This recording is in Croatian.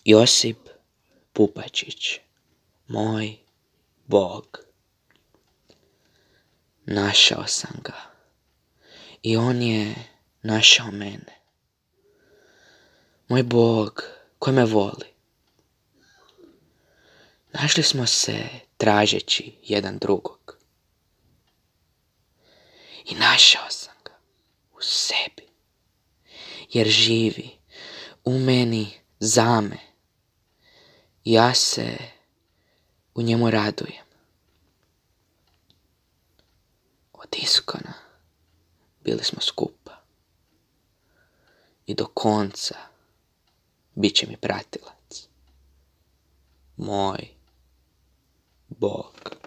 Josip Pupačić, moj Bog. Našao sam ga i on je našao mene. Moj Bog koji me voli. Našli smo se tražeći jedan drugog. I našao sam ga u sebi, jer živi u meni za me. Ja se u njemu radujem. Od iskona bili smo skupa i do konca bit će mi pratilac. Moj Bog.